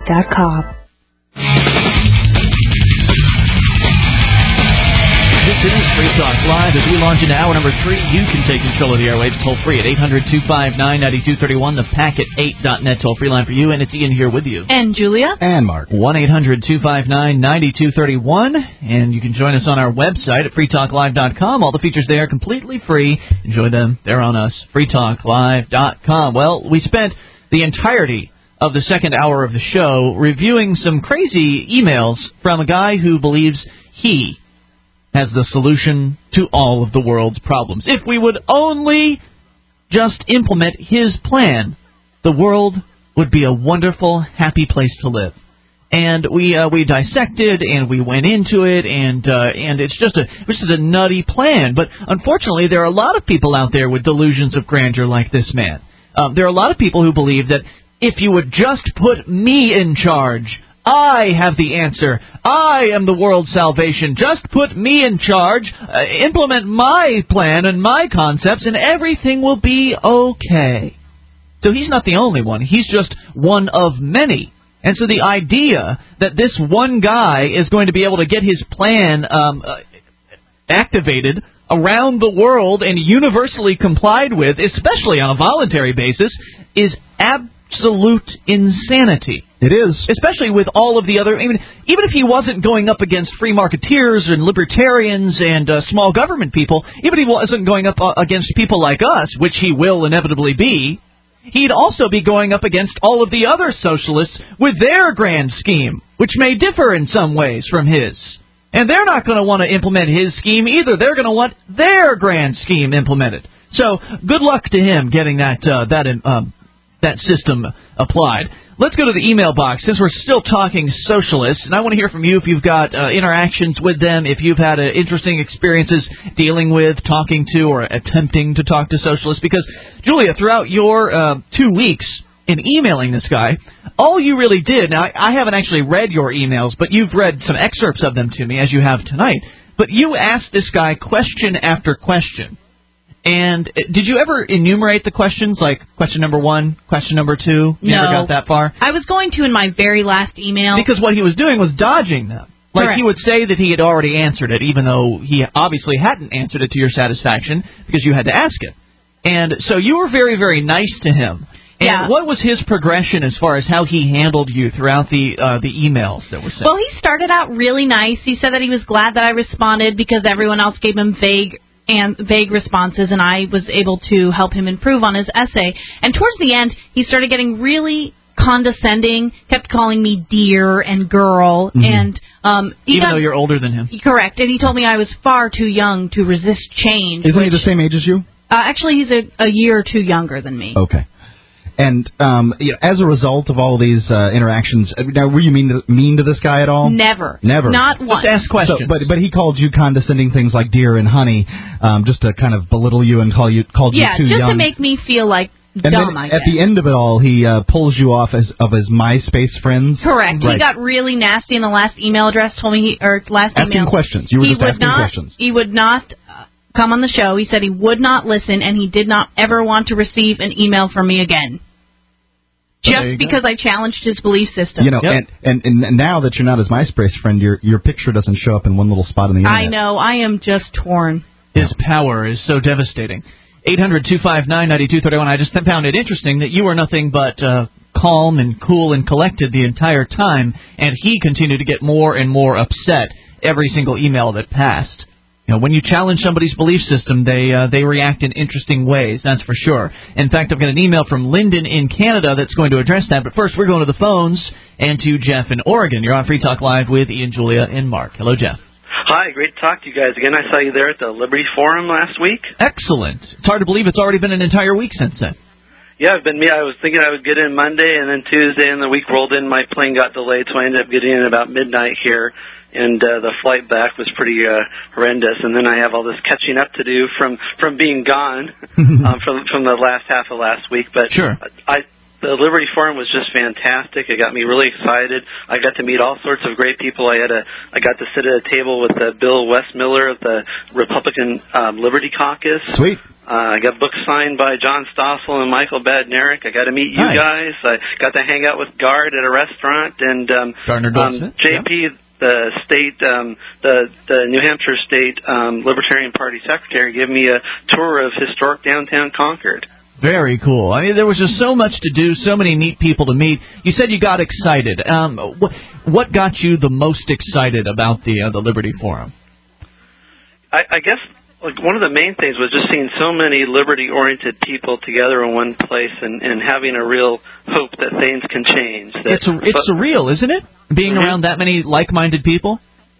freetalklive.com. This is Free Talk Live. As we launch into hour number 3, you can take control of the airwaves toll-free at 800-259-9231, the packet8.net toll-free line for you, and it's Ian here with you. And Julia. And Mark. 1-800-259-9231, and you can join us on our website at freetalklive.com. All the features there are completely free. Enjoy them. They're on us, freetalklive.com. Well, we spent the entirety of the second hour of the show reviewing some crazy emails from a guy who believes he has the solution to all of the world's problems. If we would only just implement his plan, the world would be a wonderful, happy place to live. And we dissected and we went into it, and it's just a nutty plan. But unfortunately, there are a lot of people out there with delusions of grandeur like this man. There are a lot of people who believe that if you would just put me in charge, I have the answer. I am the world's salvation. Just put me in charge, implement my plan and my concepts, and everything will be okay. So he's not the only one. He's just one of many. And so the idea that this one guy is going to be able to get his plan activated around the world and universally complied with, especially on a voluntary basis, is absolute insanity. It is. Especially with all of the other... even if he wasn't going up against free marketeers and libertarians and small government people, even if he wasn't going up against people like us, which he will inevitably be, he'd also be going up against all of the other socialists with their grand scheme, which may differ in some ways from his. And they're not going to want to implement his scheme either. They're going to want their grand scheme implemented. So good luck to him getting that system applied. Let's go to the email box, since we're still talking socialists, and I want to hear from you if you've got interactions with them, if you've had interesting experiences dealing with, talking to, or attempting to talk to socialists. Because, Julia, throughout your 2 weeks in emailing this guy, all you really did, now I haven't actually read your emails, but you've read some excerpts of them to me, as you have tonight, but you asked this guy question after question. And did you ever enumerate the questions, like question number 1, question number 2? You never got that far? I was going to in my very last email. Because what he was doing was dodging them. Like, Correct. He would say that he had already answered it, even though he obviously hadn't answered it to your satisfaction, because you had to ask it. And so you were very, very nice to him. And yeah. What was his progression as far as how he handled you throughout the emails that were sent? Well, he started out really nice. He said that he was glad that I responded because everyone else gave him vague responses, and I was able to help him improve on his essay. And towards the end, he started getting really condescending, kept calling me dear and girl, and even though you're older than him. Correct, and he told me I was far too young to resist change. Isn't he the same age as you? Actually, he's a year or two younger than me. Okay. And as a result of all these interactions, now were you mean to this guy at all? Never. Not once. Just ask questions. So, but he called you condescending things like dear and honey, just to kind of belittle you and called you too young. Yeah, just to make me feel like dumb, I guess. At the end of it all, he pulls you off as MySpace friends. Correct. Right. He got really nasty in the last email address. Told me asking questions. You were just asking questions. He would not come on the show. He said he would not listen, and he did not ever want to receive an email from me again. Just because I challenged his belief system. You know, and now that you're not his MySpace friend, your picture doesn't show up in one little spot on the internet. I know. I am just torn. His power is so devastating. 800-259-9231. I just found it interesting that you were nothing but calm and cool and collected the entire time, and he continued to get more and more upset every single email that passed. You know, when you challenge somebody's belief system, they react in interesting ways, that's for sure. In fact, I've got an email from Lyndon in Canada that's going to address that. But first, we're going to the phones and to Jeff in Oregon. You're on Free Talk Live with Ian, Julia, and Mark. Hello, Jeff. Hi, great to talk to you guys again. I saw you there at the Liberty Forum last week. Excellent. It's hard to believe it's already been an entire week since then. Yeah, I was thinking I would get in Monday, and then Tuesday, and the week rolled in. My plane got delayed, so I ended up getting in about midnight here. And the flight back was pretty horrendous. And then I have all this catching up to do from being gone from the last half of last week. But sure. The Liberty Forum was just fantastic. It got me really excited. I got to meet all sorts of great people. I got to sit at a table with Bill Westmiller of the Republican Liberty Caucus. Sweet. I got books signed by John Stossel and Michael Badnarik. I got to meet you guys. I got to hang out with Gard at a restaurant, and JP, the state, the New Hampshire State Libertarian Party secretary, gave me a tour of historic downtown Concord. Very cool. I mean, there was just so much to do, so many neat people to meet. You said you got excited. What got you the most excited about the Liberty Forum? I guess one of the main things was just seeing so many liberty-oriented people together in one place and having a real hope that things can change. It's surreal, isn't it? Being around that many like-minded people?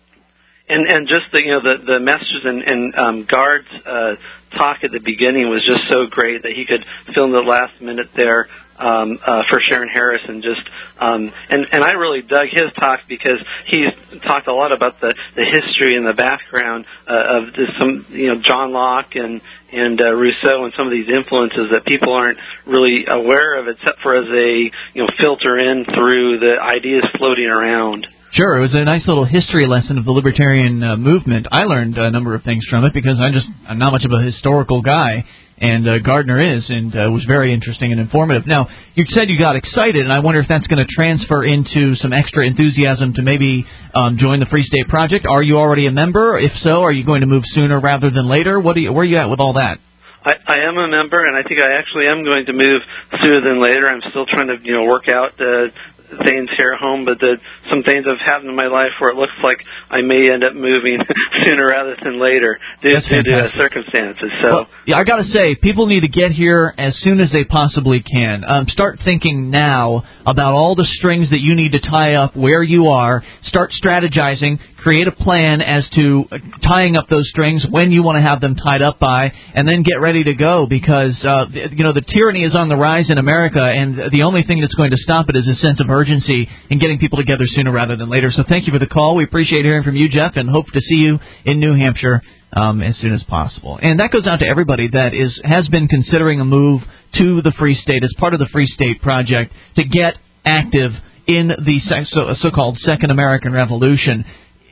And just the messages and Gard's talk at the beginning was just so great that he could film the last minute there for Sharon Harris, and just and I really dug his talk because he's talked a lot about the history and the background of some John Locke and Rousseau and some of these influences that people aren't really aware of, except for as they filter in through the ideas floating around. Sure, it was a nice little history lesson of the libertarian movement. I learned a number of things from it because I'm not much of a historical guy, and Gardner is, and it was very interesting and informative. Now, you said you got excited, and I wonder if that's going to transfer into some extra enthusiasm to maybe join the Free State Project. Are you already a member? If so, are you going to move sooner rather than later? Where are you at with all that? I am a member, and I think I actually am going to move sooner than later. I'm still trying to work out things here at home, but some things have happened in my life where it looks like I may end up moving sooner rather than later due to circumstances. So, I got to say, people need to get here as soon as they possibly can. Start thinking now about all the strings that you need to tie up where you are. Start strategizing. Create a plan as to tying up those strings when you want to have them tied up by, and then get ready to go because the tyranny is on the rise in America, and the only thing that's going to stop it is a sense of urgency in getting people together sooner rather than later. So thank you for the call. We appreciate hearing from you, Jeff, and hope to see you in New Hampshire as soon as possible. And that goes out to everybody that has been considering a move to the Free State as part of the Free State Project to get active in the so-called Second American Revolution.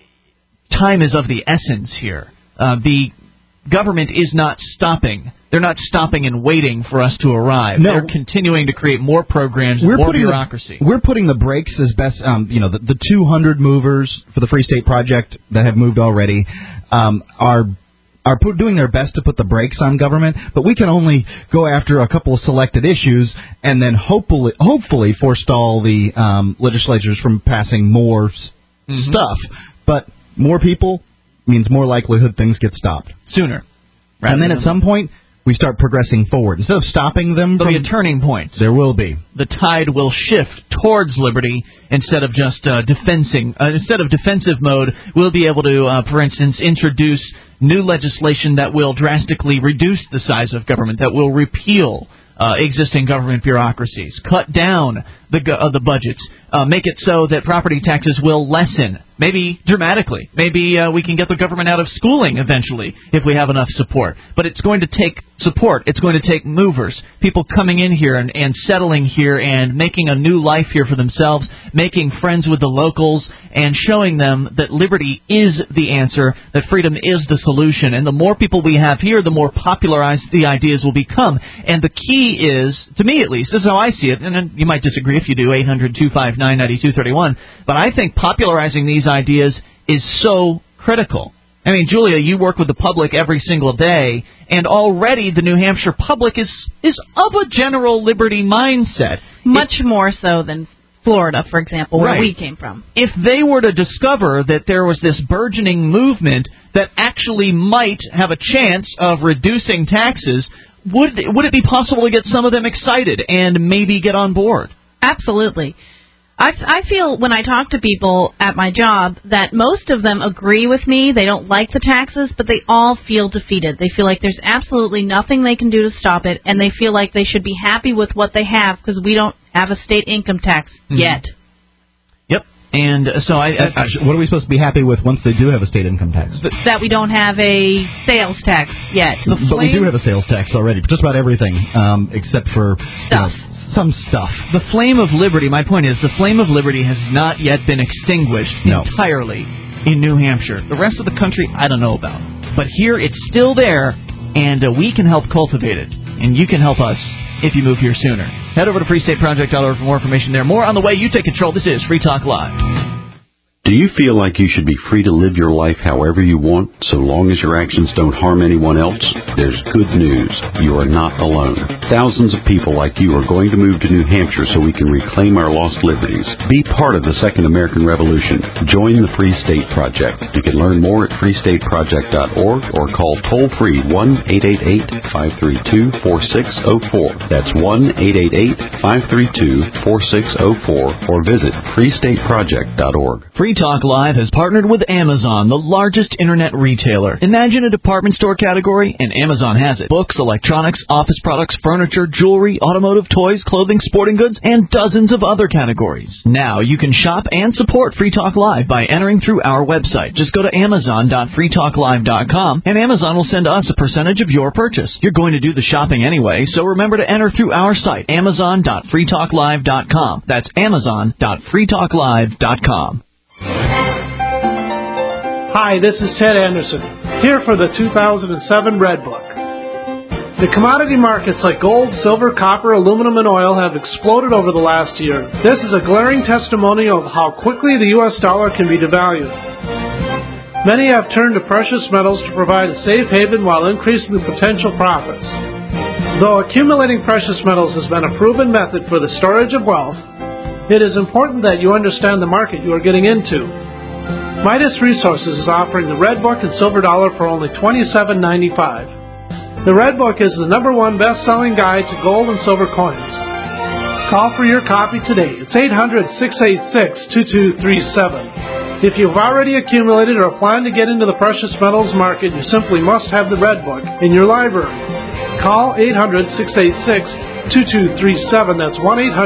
Time is of the essence here. The government is not stopping. They're not stopping and waiting for us to arrive. No. They're continuing to create more programs and more bureaucracy. We're putting the brakes as best, the 200 movers for the Free State Project that have moved already are doing their best to put the brakes on government, but we can only go after a couple of selected issues and then hopefully forestall the legislatures from passing more stuff. But more people means more likelihood things get stopped. Sooner. And then at some point, we start progressing forward. Instead of stopping them... There'll be a turning point. There will be. The tide will shift towards liberty instead of just instead of defensive mode, we'll be able to, for instance, introduce new legislation that will drastically reduce the size of government, that will repeal existing government bureaucracies, cut down the budgets, make it so that property taxes will lessen, maybe dramatically. Maybe we can get the government out of schooling eventually if we have enough support. But it's going to take support. It's going to take movers, people coming in here and settling here and making a new life here for themselves, making friends with the locals, and showing them that liberty is the answer, that freedom is the solution. And the more people we have here, the more popularized the ideas will become. And the key is, to me at least, this is how I see it, and you might disagree if you do, 800-259-9231, but I think popularizing these ideas is so critical. I mean, Julia, you work with the public every single day, and already the New Hampshire public is of a general liberty mindset. Much more so than Florida, for example, where we came from. If they were to discover that there was this burgeoning movement that actually might have a chance of reducing taxes, would it be possible to get some of them excited and maybe get on board? Absolutely. I feel when I talk to people at my job that most of them agree with me. They don't like the taxes, but they all feel defeated. They feel like there's absolutely nothing they can do to stop it, and they feel like they should be happy with what they have because we don't have a state income tax yet. Yep. And so what are we supposed to be happy with once they do have a state income tax? That we don't have a sales tax yet. But we do have a sales tax already, just about everything except for stuff. Some stuff. The flame of liberty, my point is, the flame of liberty has not yet been extinguished entirely in New Hampshire. The rest of the country, I don't know about. But here it's still there, and we can help cultivate it. And you can help us if you move here sooner. Head over to freestateproject.org for more information there. More on the way. You take control. This is Free Talk Live. Do you feel like you should be free to live your life however you want, so long as your actions don't harm anyone else? There's good news. You are not alone. Thousands of people like you are going to move to New Hampshire so we can reclaim our lost liberties. Be part of the Second American Revolution. Join the Free State Project. You can learn more at freestateproject.org or call toll-free 1-888-532-4604. That's 1-888-532-4604 or visit freestateproject.org. Free Talk Live has partnered with Amazon, the largest internet retailer. Imagine a department store category, and Amazon has it. Books, electronics, office products, furniture, jewelry, automotive, toys, clothing, sporting goods, and dozens of other categories. Now you can shop and support Free Talk Live by entering through our website. Just go to amazon.freetalklive.com, and Amazon will send us a percentage of your purchase. You're going to do the shopping anyway, so remember to enter through our site, amazon.freetalklive.com. That's amazon.freetalklive.com. Hi, this is Ted Anderson, here for the 2007 Red Book. The commodity markets like gold, silver, copper, aluminum, and oil have exploded over the last year. This is a glaring testimonial of how quickly the U.S. dollar can be devalued. Many have turned to precious metals to provide a safe haven while increasing the potential profits. Though accumulating precious metals has been a proven method for the storage of wealth, it is important that you understand the market you are getting into. Midas Resources is offering the Red Book and Silver Dollar for only $27.95. The Red Book is the #1 best-selling guide to gold and silver coins. Call for your copy today. It's 800-686-2237. If you've already accumulated or plan to get into the precious metals market, you simply must have the Red Book in your library. Call 800-686-2237. That's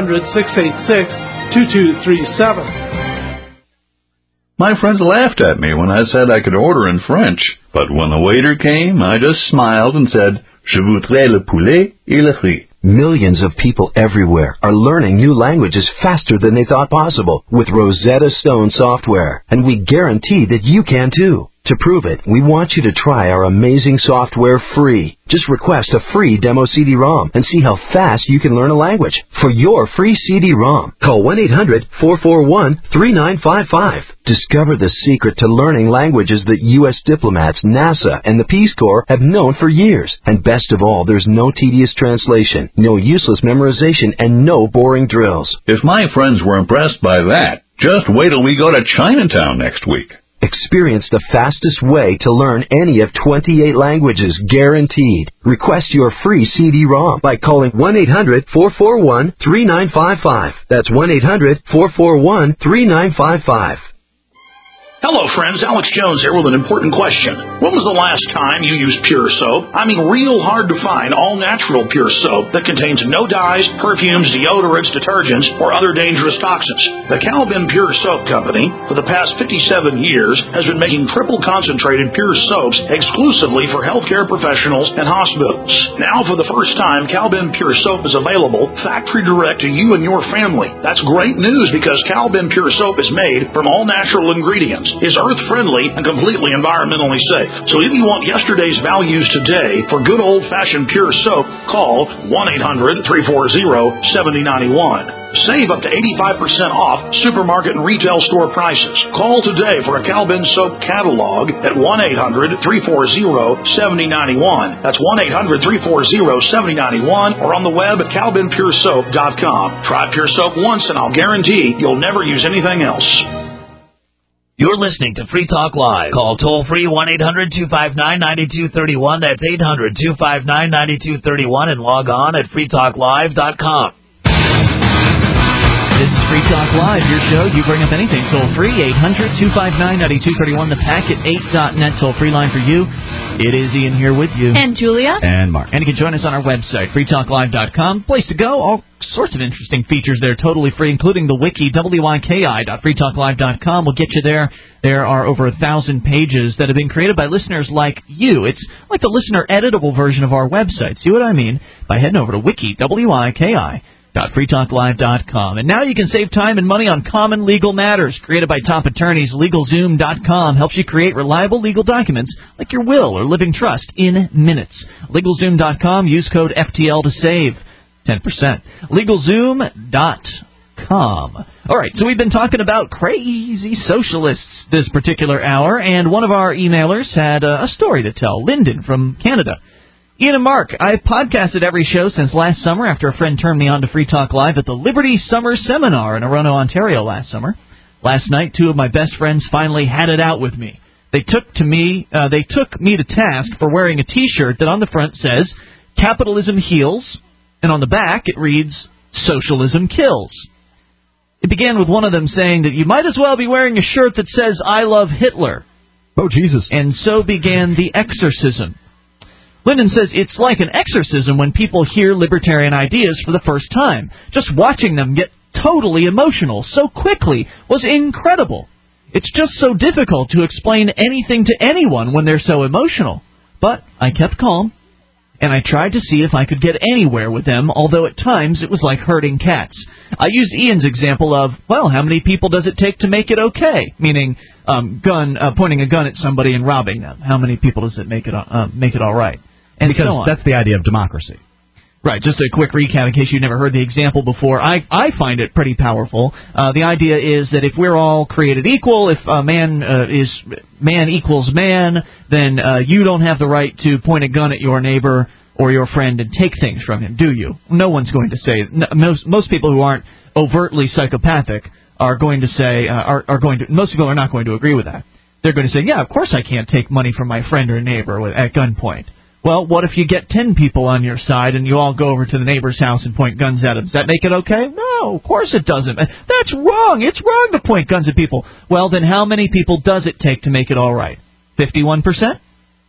1-800-686-2237. My friends laughed at me when I said I could order in French, but when the waiter came, I just smiled and said, Je voudrais le poulet et le riz. Millions of people everywhere are learning new languages faster than they thought possible with Rosetta Stone software, and we guarantee that you can too. To prove it, we want you to try our amazing software free. Just request a free demo CD-ROM and see how fast you can learn a language. For your free CD-ROM, call 1-800-441-3955. Discover the secret to learning languages that U.S. diplomats, NASA, and the Peace Corps have known for years. And best of all, there's no tedious translation, no useless memorization, and no boring drills. If my friends were impressed by that, just wait till we go to Chinatown next week. Experience the fastest way to learn any of 28 languages, guaranteed. Request your free CD-ROM by calling 1-800-441-3955. That's 1-800-441-3955. Hello, friends. Alex Jones here with an important question. When was the last time you used Pure Soap? I mean, real hard to find all-natural Pure Soap that contains no dyes, perfumes, deodorants, detergents, or other dangerous toxins. The Calvin Pure Soap Company, for the past 57 years, has been making triple-concentrated Pure Soaps exclusively for healthcare professionals and hospitals. Now, for the first time, Calvin Pure Soap is available factory direct to you and your family. That's great news because Calvin Pure Soap is made from all-natural ingredients, is earth-friendly, and completely environmentally safe. So if you want yesterday's values today for good old-fashioned Pure Soap, call 1-800-340-7091. Save up to 85% off supermarket and retail store prices. Call today for a Calvin Soap catalog at 1-800-340-7091. That's 1-800-340-7091 or on the web at calvinpuresoap.com. Try Pure Soap once and I'll guarantee you'll never use anything else. You're listening to Free Talk Live. Call toll-free 1-800-259-9231. That's 800-259-9231 and log on at freetalklive.com. This is Free Talk Live, your show. You bring up anything toll-free, 800-259-9231, the packet8.net toll-free line for you. It is Ian here with you. And Julia. And Mark. And you can join us on our website, freetalklive.com. Place to go. All sorts of interesting features there, totally free, including the wiki, wiki.freetalklive.com. We'll get you there. There are over 1,000 pages that have been created by listeners like you. It's like the listener editable version of our website. See what I mean? By heading over to wiki, wiki.freetalklive.com. freetalklive.com. And now you can save time and money on common legal matters. Created by top attorneys, LegalZoom.com helps you create reliable legal documents like your will or living trust in minutes. LegalZoom.com, use code FTL to save 10%. LegalZoom.com. All right, so we've been talking about crazy socialists this particular hour, and one of our emailers had a story to tell. Lyndon from Canada. Ian and Mark, I've podcasted every show since last summer after a friend turned me on to Free Talk Live at the Liberty Summer Seminar in Orono, Ontario last summer. Last night, two of my best friends finally had it out with me. They took me to task for wearing a T-shirt that on the front says, "Capitalism heals," and on the back it reads, "Socialism kills." It began with one of them saying that you might as well be wearing a shirt that says, "I love Hitler." Oh, Jesus. And so began the exorcism. Lyndon says it's like an exorcism when people hear libertarian ideas for the first time. Just watching them get totally emotional so quickly was incredible. It's just so difficult to explain anything to anyone when they're so emotional. But I kept calm, and I tried to see if I could get anywhere with them, although at times it was like herding cats. I used Ian's example of, well, how many people does it take to make it okay? Meaning, pointing a gun at somebody and robbing them. How many people does it make it all right? And because so on. That's the idea of democracy. Right, just a quick recap in case you've never heard the example before. I find it pretty powerful. The idea is that if we're all created equal, if man equals man, then you don't have the right to point a gun at your neighbor or your friend and take things from him, do you? No one's going to say. Most people who aren't overtly psychopathic are going to say most people are not going to agree with that. They're going to say, yeah, of course I can't take money from my friend or neighbor at gunpoint. Well, what if you get 10 people on your side and you all go over to the neighbor's house and point guns at them? Does that make it okay? No, of course it doesn't. That's wrong. It's wrong to point guns at people. Well, then how many people does it take to make it all right? 51%? 51%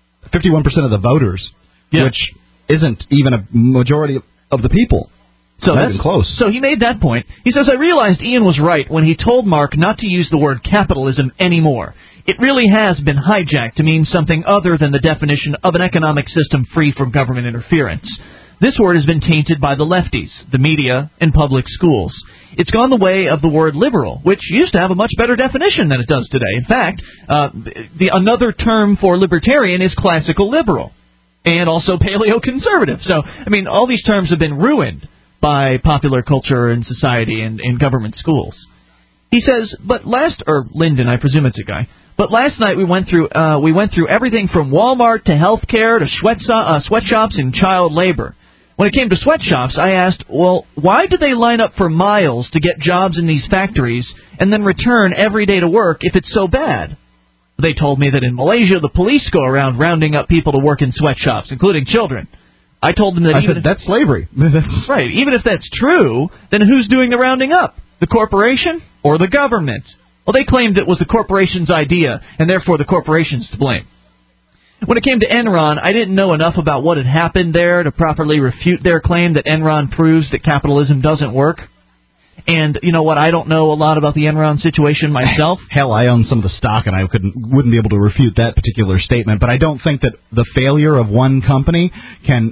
of the voters, yeah. Which isn't even a majority of the people. So not even close. So he made that point. He says, I realized Ian was right when he told Mark not to use the word capitalism anymore. It really has been hijacked to mean something other than the definition of an economic system free from government interference. This word has been tainted by the lefties, the media, and public schools. It's gone the way of the word liberal, which used to have a much better definition than it does today. In fact, another term for libertarian is classical liberal, and also paleoconservative. So, I mean, all these terms have been ruined by popular culture and society and government schools. He says, Lyndon, I presume it's a guy. But last night we went through everything from Walmart to healthcare to sweatshops and child labor. When it came to sweatshops, I asked, well, why do they line up for miles to get jobs in these factories and then return every day to work if it's so bad? They told me that in Malaysia the police go around rounding up people to work in sweatshops, including children. I told them that that's slavery. That's right. Even if that's true, then who's doing the rounding up? The corporation or the government? Well, they claimed it was the corporation's idea, and therefore the corporation's to blame. When it came to Enron, I didn't know enough about what had happened there to properly refute their claim that Enron proves that capitalism doesn't work. And you know what? I don't know a lot about the Enron situation myself. Hell, I own some of the stock, and I wouldn't be able to refute that particular statement. But I don't think that the failure of one company can.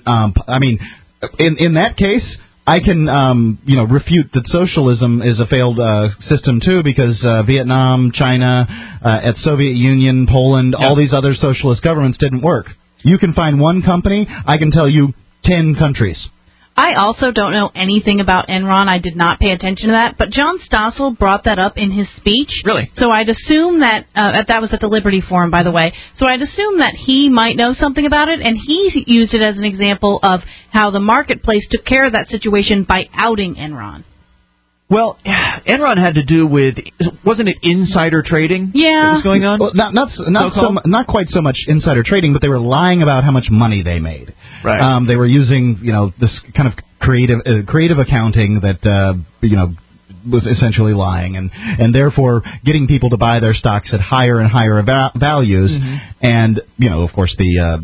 In that case, I can refute that socialism is a failed system too, because Vietnam, China, at Soviet Union, Poland, all these other socialist governments didn't work. You can find one company. I can tell you 10 countries. I also don't know anything about Enron. I did not pay attention to that. But John Stossel brought that up in his speech. Really? So I'd assume that was at the Liberty Forum, by the way. So I'd assume that he might know something about it, and he used it as an example of how the marketplace took care of that situation by outing Enron. Well, Enron had to do with, wasn't it insider trading that was going on? Well, not quite so much insider trading, but they were lying about how much money they made. Right. They were using, this kind of creative accounting that, was essentially lying, and therefore getting people to buy their stocks at higher and higher values. Mm-hmm. And, of course, the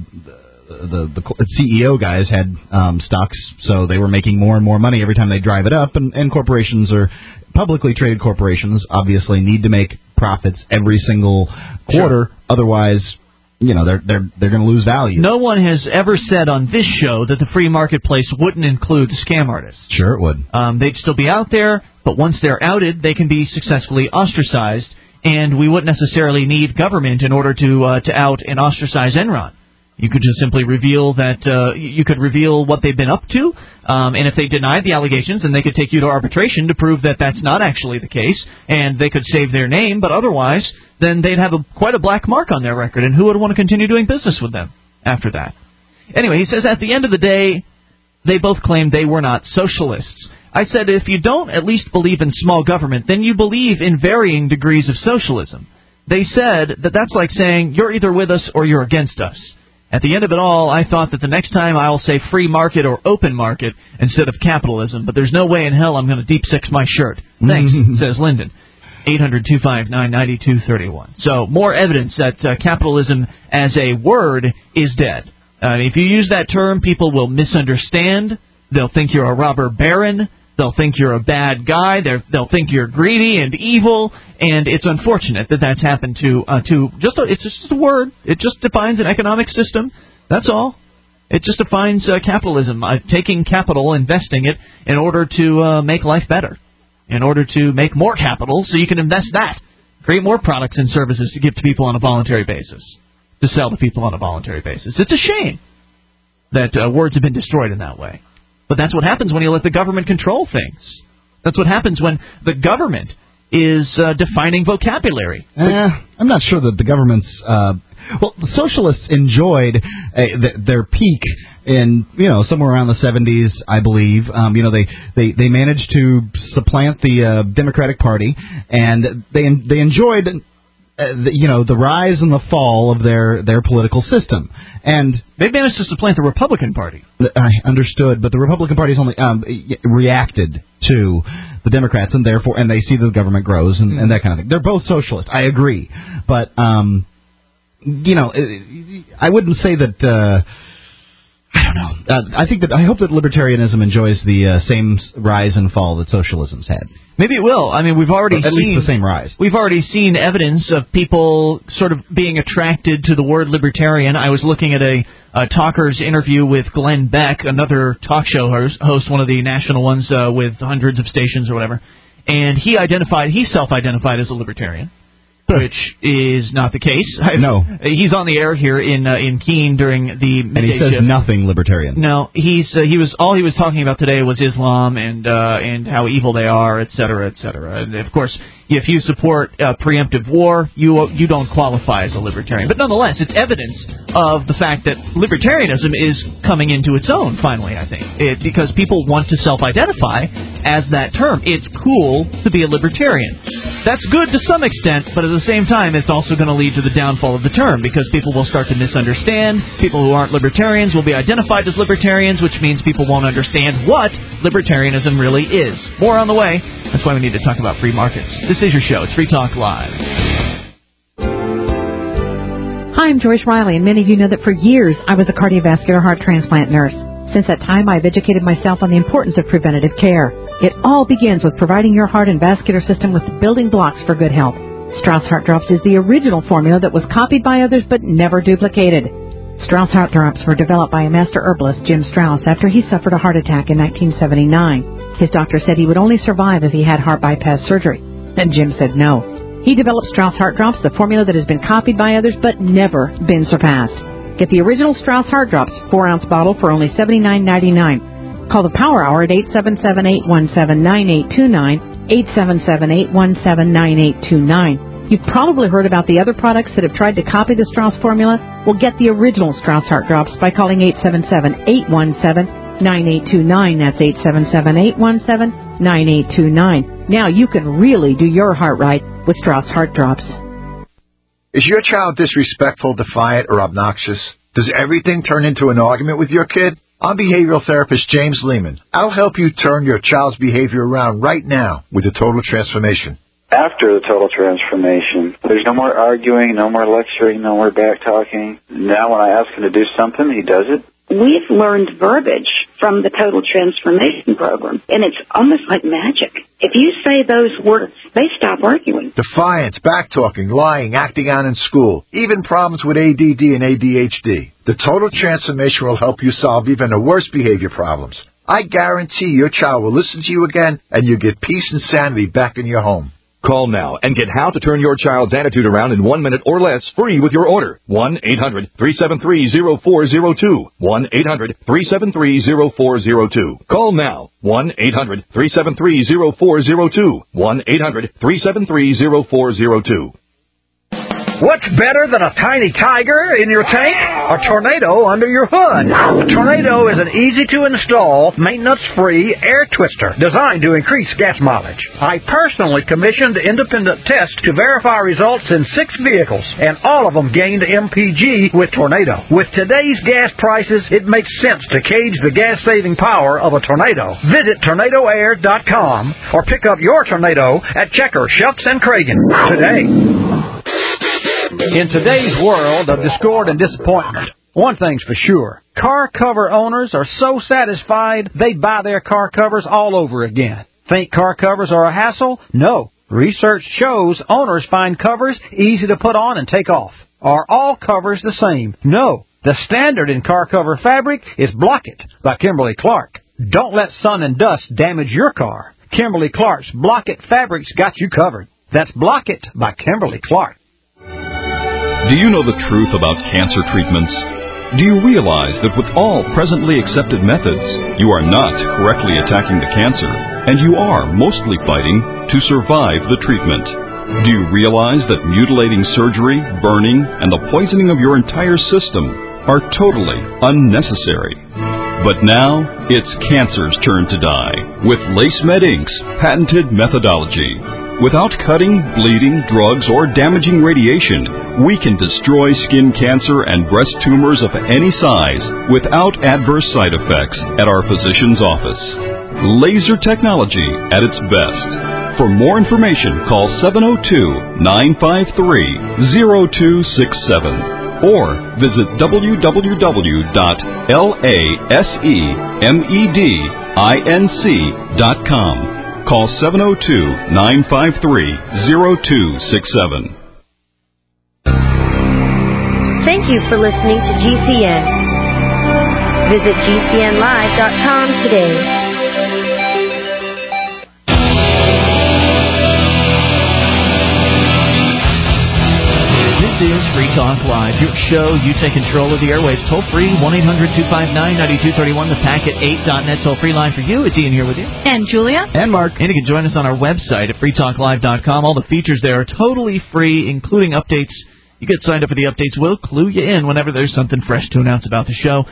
CEO guys had stocks, so they were making more and more money every time they drive it up, and corporations or publicly traded corporations obviously need to make profits every single quarter. Sure. Otherwise, they're going to lose value. No one has ever said on this show that the free marketplace wouldn't include scam artists. Sure it would. They'd still be out there, but once they're outed, they can be successfully ostracized, and we wouldn't necessarily need government in order to out and ostracize Enron. You could just simply reveal that you could reveal what they've been up to, and if they denied the allegations, then they could take you to arbitration to prove that that's not actually the case, and they could save their name. But otherwise, then they'd have quite a black mark on their record, and who would want to continue doing business with them after that? Anyway, he says at the end of the day, they both claimed they were not socialists. I said, if you don't at least believe in small government, then you believe in varying degrees of socialism. They said that that's like saying you're either with us or you're against us. At the end of it all, I thought that the next time I'll say free market or open market instead of capitalism, but there's no way in hell I'm going to deep six my shirt. Thanks, says Lyndon. 800-259-9231. So, more evidence that capitalism as a word is dead. If you use that term, people will misunderstand. They'll think you're a robber baron. They'll think you're a bad guy. They'll think you're greedy and evil, and it's unfortunate that that's happened it's just a word. It just defines an economic system. That's all. It just defines capitalism, taking capital, investing it in order to make life better, in order to make more capital so you can invest that, create more products and services to give to people on a voluntary basis, to sell to people on a voluntary basis. It's a shame that words have been destroyed in that way. But that's what happens when you let the government control things. That's what happens when the government is defining vocabulary. I'm not sure that the government's... the socialists enjoyed their peak in, somewhere around the 70s, I believe. They managed to supplant the Democratic Party, and they enjoyed... the rise and the fall of their political system. And they managed to supplant the Republican Party. I understood, but the Republican Party's only reacted to the Democrats, and therefore, and they see the government grows and that kind of thing. They're both socialist, I agree. But, I wouldn't say that... I don't know. I hope that libertarianism enjoys the same rise and fall that socialism's had. Maybe it will. I mean, we've already seen... At least the same rise. We've already seen evidence of people sort of being attracted to the word libertarian. I was looking at a talker's interview with Glenn Beck, another talk show host, one of the national ones with hundreds of stations or whatever. And he self-identified as a libertarian, which is not the case. No. He's on the air here in Keene during the midday and he says shift. Nothing libertarian. No, he was talking about today was Islam and how evil they are, et cetera, et cetera. And of course, if you support preemptive war, you don't qualify as a libertarian. But nonetheless, it's evidence of the fact that libertarianism is coming into its own. Finally, I think because people want to self-identify as that term. It's cool to be a libertarian. That's good to some extent, but at the same time, it's also going to lead to the downfall of the term because people will start to misunderstand. People who aren't libertarians will be identified as libertarians, which means people won't understand what libertarianism really is. More on the way. That's why we need to talk about free markets. This is your show. It's Free Talk Live. Hi, I'm Joyce Riley, and many of you know that for years I was a cardiovascular heart transplant nurse. Since that time, I've educated myself on the importance of preventative care. It all begins with providing your heart and vascular system with the building blocks for good health. Strauss Heart Drops is the original formula that was copied by others but never duplicated. Strauss Heart Drops were developed by a master herbalist, Jim Strauss, after he suffered a heart attack in 1979. His doctor said he would only survive if he had heart bypass surgery. And Jim said no. He developed Strauss Heart Drops, the formula that has been copied by others but never been surpassed. Get the original Strauss Heart Drops, 4-ounce bottle for only $79.99. Call the Power Hour at 877-817-9829, 877-817-9829. You've probably heard about the other products that have tried to copy the Strauss formula. Well, get the original Strauss Heart Drops by calling 877-817-9829. That's 877-817-9829. Now you can really do your heart right with Strauss Heart Drops. Is your child disrespectful, defiant, or obnoxious? Does everything turn into an argument with your kid? I'm behavioral therapist James Lehman. I'll help you turn your child's behavior around right now with the Total Transformation. After the Total Transformation, there's no more arguing, no more lecturing, no more back-talking. Now when I ask him to do something, he does it. We've learned verbiage from the Total Transformation program, and it's almost like magic. If you say those words, they stop arguing. Defiance, backtalking, lying, acting out in school, even problems with ADD and ADHD. The Total Transformation will help you solve even the worst behavior problems. I guarantee your child will listen to you again, and you'll get peace and sanity back in your home. Call now and get How to Turn Your Child's Attitude Around in 1 minute or less free with your order. 1-800-373-0402. 1-800-373-0402. Call now. 1-800-373-0402. 1-800-373-0402. What's better than a tiny tiger in your tank? A tornado under your hood. A tornado is an easy-to-install, maintenance-free air twister designed to increase gas mileage. I personally commissioned independent tests to verify results in 6 vehicles, and all of them gained MPG with Tornado. With today's gas prices, it makes sense to gauge the gas-saving power of a tornado. Visit TornadoAir.com or pick up your Tornado at Checker, Schups, and Cragen today. In today's world of discord and disappointment, one thing's for sure. Car cover owners are so satisfied they buy their car covers all over again. Think car covers are a hassle? No. Research shows owners find covers easy to put on and take off. Are all covers the same? No. The standard in car cover fabric is Block-It by Kimberly-Clark. Don't let sun and dust damage your car. Kimberly-Clark's Block-It fabric's got you covered. That's Block-It by Kimberly-Clark. Do you know the truth about cancer treatments? Do you realize that with all presently accepted methods, you are not correctly attacking the cancer, and you are mostly fighting to survive the treatment? Do you realize that mutilating surgery, burning, and the poisoning of your entire system are totally unnecessary? But now, it's cancer's turn to die with LaceMed Inc.'s patented methodology. Without cutting, bleeding, drugs, or damaging radiation, we can destroy skin cancer and breast tumors of any size without adverse side effects at our physician's office. Laser technology at its best. For more information, call 702-953-0267 or visit www.lasemedinc.com. Call 702-953-0267. Thank you for listening to GCN. Visit GCNlive.com today. This is Free Talk Live, your show. You take control of the airwaves. Toll free, 1-800-259-9231, the packet8.net toll free line for you. It's Ian here with you. And Julia. And Mark. And you can join us on our website at freetalklive.com. All the features there are totally free, including updates. You get signed up for the updates. We'll clue you in whenever there's something fresh to announce about the show.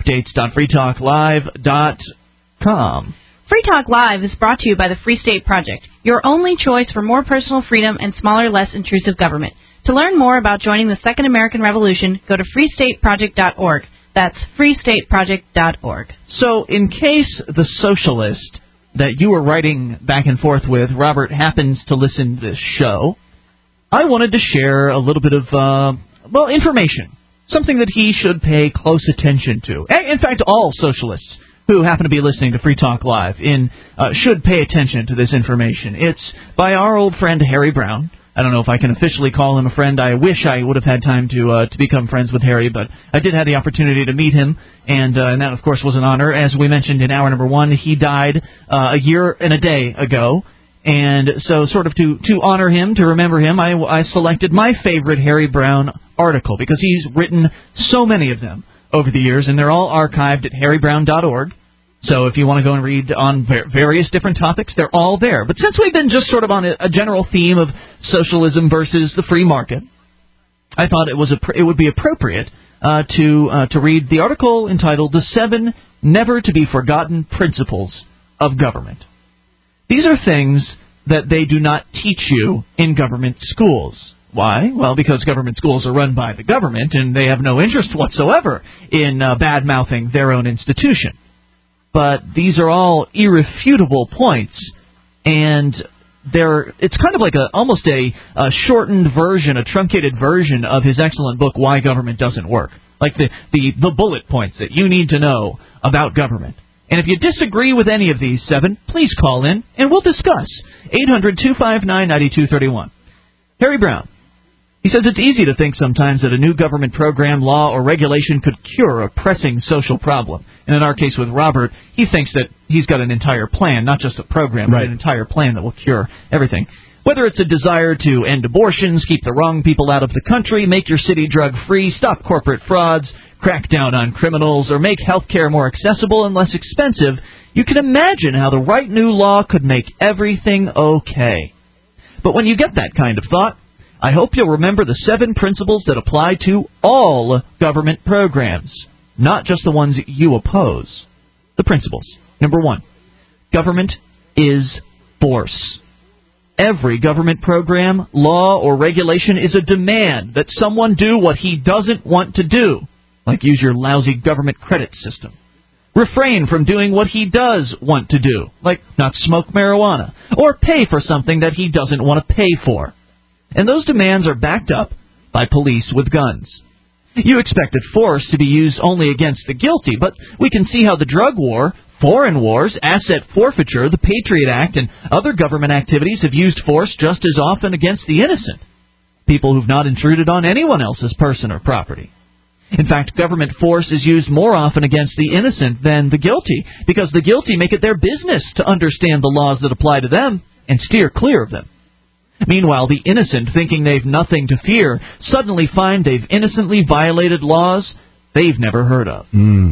Updates.freetalklive.com. Free Talk Live is brought to you by the Free State Project, your only choice for more personal freedom and smaller, less intrusive government. To learn more about joining the Second American Revolution, go to freestateproject.org. That's freestateproject.org. So, in case the socialist that you were writing back and forth with, Robert, happens to listen to this show, I wanted to share a little bit of, information. Something that he should pay close attention to. In fact, all socialists who happen to be listening to Free Talk Live should pay attention to this information. It's by our old friend Harry Browne. I don't know if I can officially call him a friend. I wish I would have had time to become friends with Harry, but I did have the opportunity to meet him, and that, of course, was an honor. As we mentioned in hour number 1, he died a year and a day ago, and so sort of to honor him, to remember him, I selected my favorite Harry Browne article, because he's written so many of them over the years, and they're all archived at harrybrowne.org. So if you want to go and read on various different topics, they're all there. But since we've been just sort of on a general theme of socialism versus the free market, I thought it would be appropriate to read the article entitled "The 7 Never to Be Forgotten Principles of Government." These are things that they do not teach you in government schools. Why? Well, because government schools are run by the government, and they have no interest whatsoever in bad-mouthing their own institution. But these are all irrefutable points, and it's kind of like almost a shortened version, a truncated version of his excellent book, Why Government Doesn't Work. Like the bullet points that you need to know about government. And if you disagree with any of these 7, please call in and we'll discuss. 800-259-9231. Harry Brown. He says it's easy to think sometimes that a new government program, law, or regulation could cure a pressing social problem. And in our case with Robert, he thinks that he's got an entire plan, not just a program, but an entire plan that will cure everything. Whether it's a desire to end abortions, keep the wrong people out of the country, make your city drug-free, stop corporate frauds, crack down on criminals, or make health care more accessible and less expensive, you can imagine how the right new law could make everything okay. But when you get that kind of thought, I hope you'll remember the 7 principles that apply to all government programs, not just the ones you oppose. The principles. Number 1, government is force. Every government program, law, or regulation is a demand that someone do what he doesn't want to do, like use your lousy government credit system. Refrain from doing what he does want to do, like not smoke marijuana, or pay for something that he doesn't want to pay for. And those demands are backed up by police with guns. You expected force to be used only against the guilty, but we can see how the drug war, foreign wars, asset forfeiture, the Patriot Act, and other government activities have used force just as often against the innocent, people who've not intruded on anyone else's person or property. In fact, government force is used more often against the innocent than the guilty, because the guilty make it their business to understand the laws that apply to them and steer clear of them. Meanwhile, the innocent, thinking they've nothing to fear, suddenly find they've innocently violated laws they've never heard of.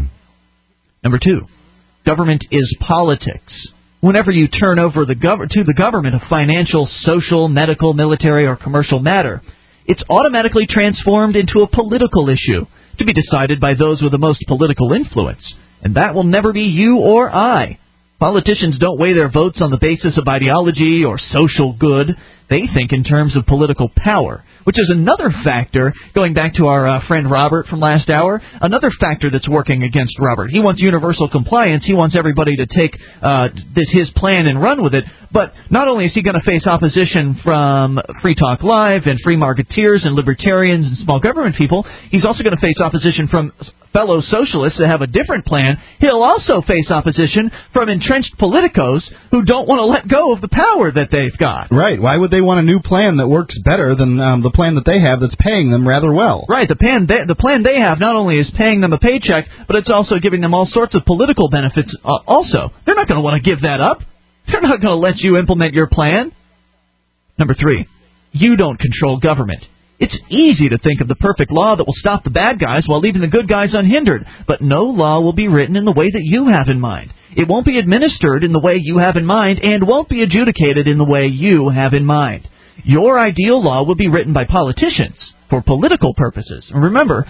Number 2, government is politics. Whenever you turn over to the government a financial, social, medical, military, or commercial matter, it's automatically transformed into a political issue to be decided by those with the most political influence. And that will never be you or I. Politicians don't weigh their votes on the basis of ideology or social good. They think in terms of political power, which is another factor, going back to our friend Robert from last hour, another factor that's working against Robert. He wants universal compliance. He wants everybody to take his plan and run with it. But not only is he going to face opposition from Free Talk Live and free marketeers and libertarians and small government people, he's also going to face opposition from fellow socialists that have a different plan. He'll also face opposition from entrenched politicos who don't want to let go of the power that they've got. Right. Why would they want a new plan that works better than the plan that they have that's paying them rather well? Right. The plan they have not only is paying them a paycheck, but it's also giving them all sorts of political benefits also. They're not going to want to give that up. They're not going to let you implement your plan. Number 3, you don't control government. It's easy to think of the perfect law that will stop the bad guys while leaving the good guys unhindered, but no law will be written in the way that you have in mind. It won't be administered in the way you have in mind and won't be adjudicated in the way you have in mind. Your ideal law will be written by politicians for political purposes. And remember,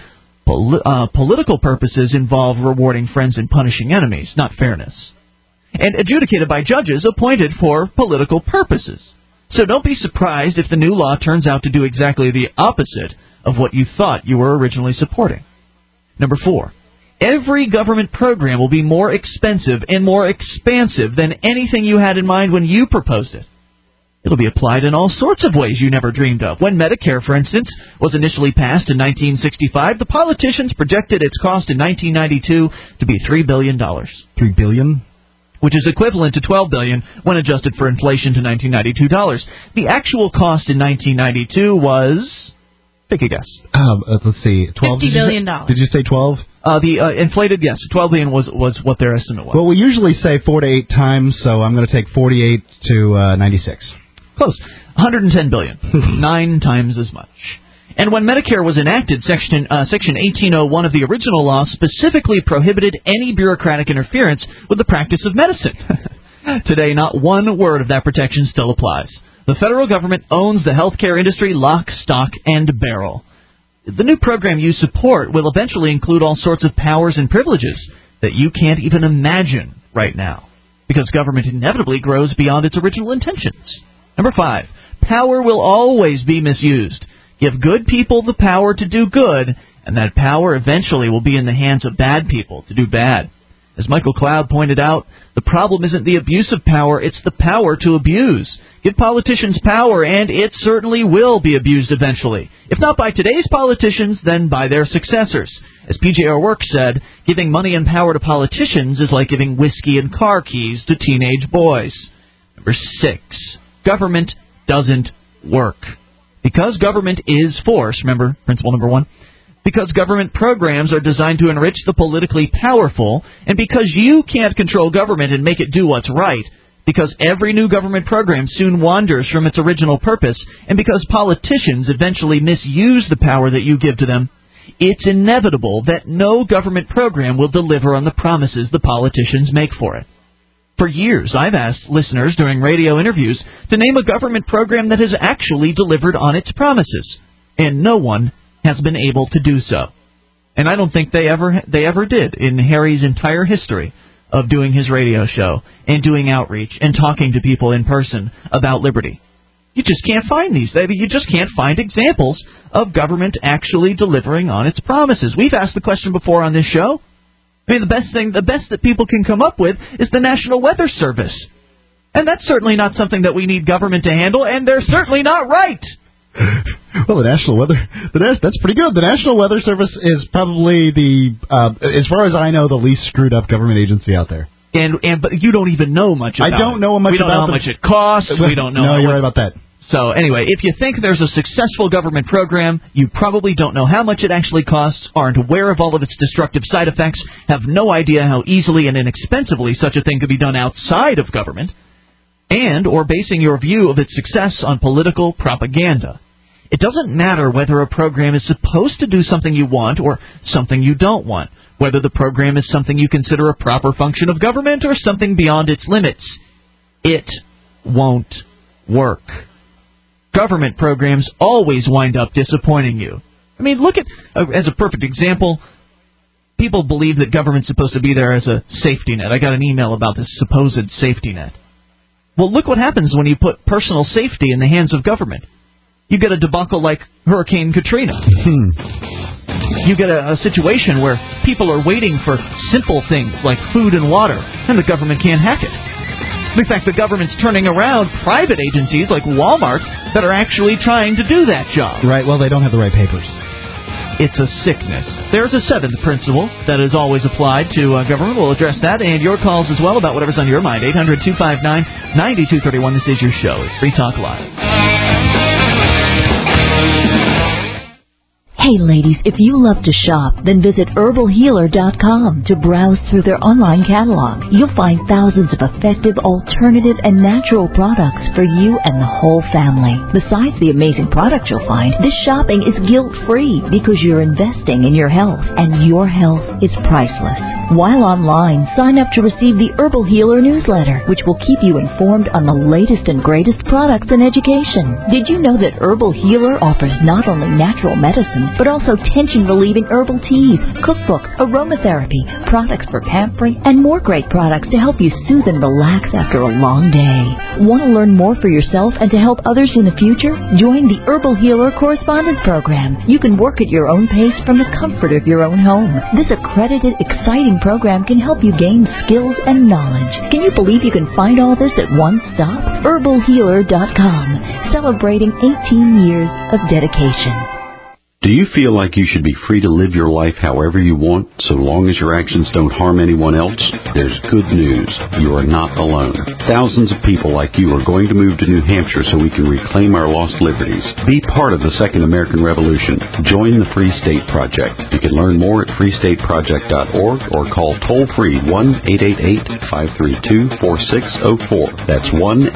political purposes involve rewarding friends and punishing enemies, not fairness. And adjudicated by judges appointed for political purposes. So don't be surprised if the new law turns out to do exactly the opposite of what you thought you were originally supporting. Number 4, every government program will be more expensive and more expansive than anything you had in mind when you proposed it. It'll be applied in all sorts of ways you never dreamed of. When Medicare, for instance, was initially passed in 1965, the politicians projected its cost in 1992 to be $3 billion. $3 billion? Which is equivalent to $12 billion when adjusted for inflation to $1992. The actual cost in 1992 was, take a guess. Let's see, 12. $50 billion. Did you say 12? The inflated, yes, $12 billion was what their estimate was. Well, we usually say 4 to 8 times, so I'm going to take 48 to 96. Close. $110 billion. 9 times as much. And when Medicare was enacted, Section 1801 of the original law specifically prohibited any bureaucratic interference with the practice of medicine. Today, not one word of that protection still applies. The federal government owns the healthcare industry lock, stock, and barrel. The new program you support will eventually include all sorts of powers and privileges that you can't even imagine right now, because government inevitably grows beyond its original intentions. Number 5, power will always be misused. Give good people the power to do good, and that power eventually will be in the hands of bad people to do bad. As Michael Cloud pointed out, the problem isn't the abuse of power, it's the power to abuse. Give politicians power, and it certainly will be abused eventually. If not by today's politicians, then by their successors. As P.J. O'Rourke said, giving money and power to politicians is like giving whiskey and car keys to teenage boys. Number 6, government doesn't work. Because government is force, remember principle number 1, because government programs are designed to enrich the politically powerful, and because you can't control government and make it do what's right, because every new government program soon wanders from its original purpose, and because politicians eventually misuse the power that you give to them, it's inevitable that no government program will deliver on the promises the politicians make for it. For years, I've asked listeners during radio interviews to name a government program that has actually delivered on its promises, and no one has been able to do so. And I don't think they ever did in Harry's entire history of doing his radio show and doing outreach and talking to people in person about liberty. You just can't find these. You just can't find examples of government actually delivering on its promises. We've asked the question before on this show. I mean, the best that people can come up with is the National Weather Service. And that's certainly not something that we need government to handle, and they're certainly not right. Well, that's pretty good. The National Weather Service is probably as far as I know, the least screwed up government agency out there. But you don't even know much about it. I don't know much about it. We don't know how much it costs. We don't know. No, you're right about that. So anyway, if you think there's a successful government program, you probably don't know how much it actually costs, aren't aware of all of its destructive side effects, have no idea how easily and inexpensively such a thing could be done outside of government, or basing your view of its success on political propaganda. It doesn't matter whether a program is supposed to do something you want or something you don't want, whether the program is something you consider a proper function of government or something beyond its limits. It won't work. Government programs always wind up disappointing you. I mean, look at, as a perfect example, people believe that government's supposed to be there as a safety net. I got an email about this supposed safety net. Well, look what happens when you put personal safety in the hands of government. You get a debacle like Hurricane Katrina. You get a situation where people are waiting for simple things like food and water, and the government can't hack it. In fact, the government's turning around private agencies like Walmart that are actually trying to do that job. Right, well, they don't have the right papers. It's a sickness. There's a 7th principle that is always applied to government. We'll address that and your calls as well about whatever's on your mind. 800-259-9231. This is your show. It's Free Talk Live. Hey ladies, if you love to shop, then visit herbalhealer.com to browse through their online catalog. You'll find thousands of effective, alternative, and natural products for you and the whole family. Besides the amazing products you'll find, this shopping is guilt-free because you're investing in your health, and your health is priceless. While online, sign up to receive the Herbal Healer newsletter, which will keep you informed on the latest and greatest products and education. Did you know that Herbal Healer offers not only natural medicine, but also tension-relieving herbal teas, cookbooks, aromatherapy, products for pampering, and more great products to help you soothe and relax after a long day. Want to learn more for yourself and to help others in the future? Join the Herbal Healer Correspondence Program. You can work at your own pace from the comfort of your own home. This accredited, exciting program can help you gain skills and knowledge. Can you believe you can find all this at one stop? herbalhealer.com, celebrating 18 years of dedication. Do you feel like you should be free to live your life however you want, so long as your actions don't harm anyone else? There's good news. You are not alone. Thousands of people like you are going to move to New Hampshire so we can reclaim our lost liberties. Be part of the Second American Revolution. Join the Free State Project. You can learn more at freestateproject.org or call toll-free 1-888-532-4604. That's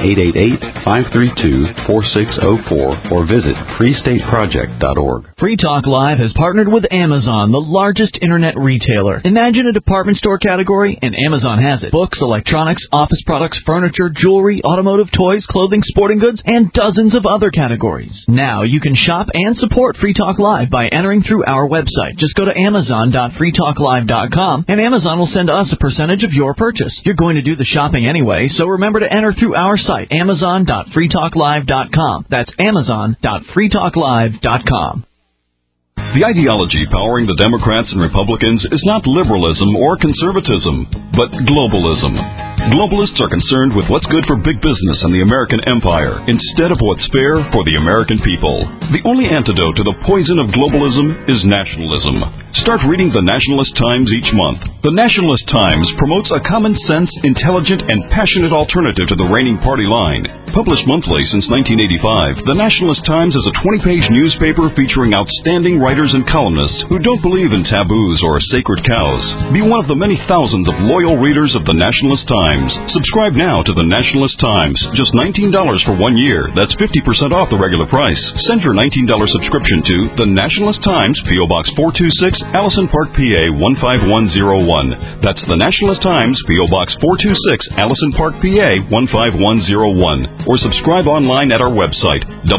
1-888-532-4604 or visit freestateproject.org. Free Talk Live has partnered with Amazon, the largest internet retailer. Imagine a department store category, and Amazon has it. Books, electronics, office products, furniture, jewelry, automotive, toys, clothing, sporting goods, and dozens of other categories. Now you can shop and support Free Talk Live by entering through our website. Just go to amazon.freetalklive.com, and Amazon will send us a percentage of your purchase. You're going to do the shopping anyway, so remember to enter through our site, amazon.freetalklive.com. That's amazon.freetalklive.com. The ideology powering the Democrats and Republicans is not liberalism or conservatism, but globalism. Globalists are concerned with what's good for big business and the American empire instead of what's fair for the American people. The only antidote to the poison of globalism is nationalism. Start reading the Nationalist Times each month. The Nationalist Times promotes a common sense, intelligent, and passionate alternative to the reigning party line. Published monthly since 1985, the Nationalist Times is a 20-page newspaper featuring outstanding writers and columnists who don't believe in taboos or sacred cows. Be one of the many thousands of loyal readers of the Nationalist Times. Subscribe now to the Nationalist Times. Just $19 for 1 year. That's 50% off the regular price. Send your $19 subscription to the Nationalist Times, P.O. Box 426, Allison Park, PA 15101. That's the Nationalist Times, P.O. Box 426, Allison Park, PA 15101. Or subscribe online at our website,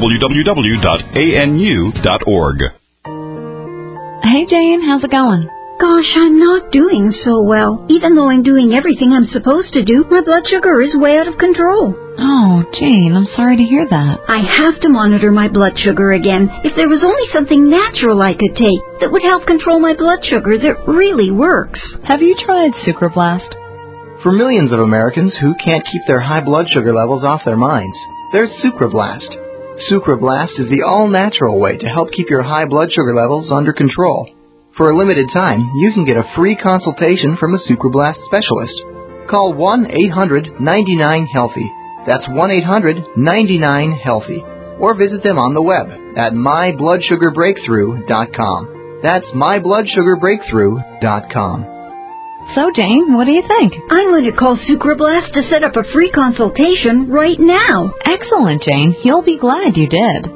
www.anu.org. Hey, Jane, how's it going? Gosh, I'm not doing so well. Even though I'm doing everything I'm supposed to do, my blood sugar is way out of control. Oh, Jane, I'm sorry to hear that. I have to monitor my blood sugar again. If there was only something natural I could take that would help control my blood sugar that really works. Have you tried Sucroblast? For millions of Americans who can't keep their high blood sugar levels off their minds, there's Sucroblast. Sucroblast is the all-natural way to help keep your high blood sugar levels under control. For a limited time, you can get a free consultation from a Sucroblast specialist. Call 1-800-99-HEALTHY. That's 1-800-99-HEALTHY. Or visit them on the web at mybloodSugarBreakthrough.com. That's mybloodSugarBreakthrough.com. So, Jane, what do you think? I'm going to call Sucroblast to set up a free consultation right now. Excellent, Jane. You'll be glad you did.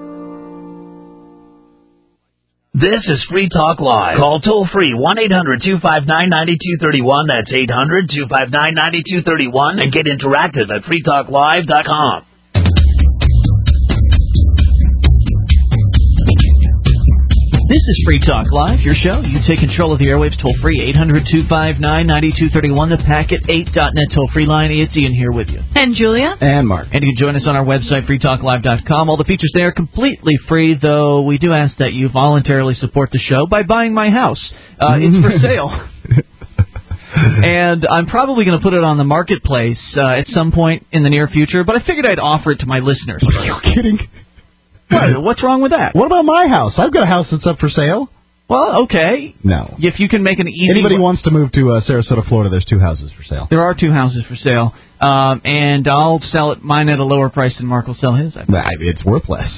This is Free Talk Live. Call toll-free 1-800-259-9231. That's 800-259-9231. And get interactive at freetalklive.com. This is Free Talk Live, your show. You take control of the airwaves toll-free, 800-259-9231, the packet8.net toll-free line. It's Ian here with you. And Julia. And Mark. And you can join us on our website, freetalklive.com. All the features there are completely free, though we do ask that you voluntarily support the show by buying my house. It's for sale. And I'm probably going to put it on the marketplace at some point in the near future, but I figured I'd offer it to my listeners. Are you kidding? What? What's wrong with that? What about my house? I've got a house that's up for sale. Well, okay. No. If you can make an easy... Anybody wants to move to Sarasota, Florida, there's 2 houses for sale. There are 2 houses for sale. And I'll sell mine at a lower price than Mark will sell his. It's worth less.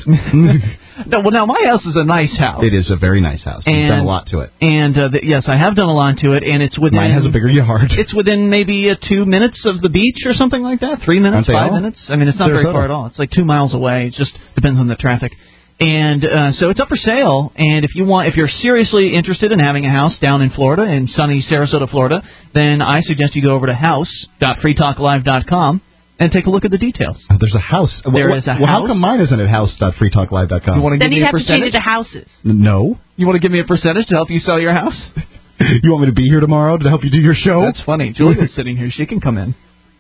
No, well, now, my house is a nice house. It is a very nice house. You've done a lot to it. And, yes, I have done a lot to it, and it's within... Mine has a bigger yard. It's within maybe 2 minutes of the beach or something like that. 3 minutes, 5 minutes. I mean, it's not very far at all. It's like 2 miles away. It just depends on the traffic. And so it's up for sale, and if you're seriously interested in having a house down in Florida, in sunny Sarasota, Florida, then I suggest you go over to house.freetalklive.com and take a look at the details. Oh, there's a house. There is a house. Well, how come mine isn't at house.freetalklive.com? You want to give me a percentage? Then you have to change it to houses. No. You want to give me a percentage to help you sell your house? You want me to be here tomorrow to help you do your show? That's funny. Julia's sitting here. She can come in.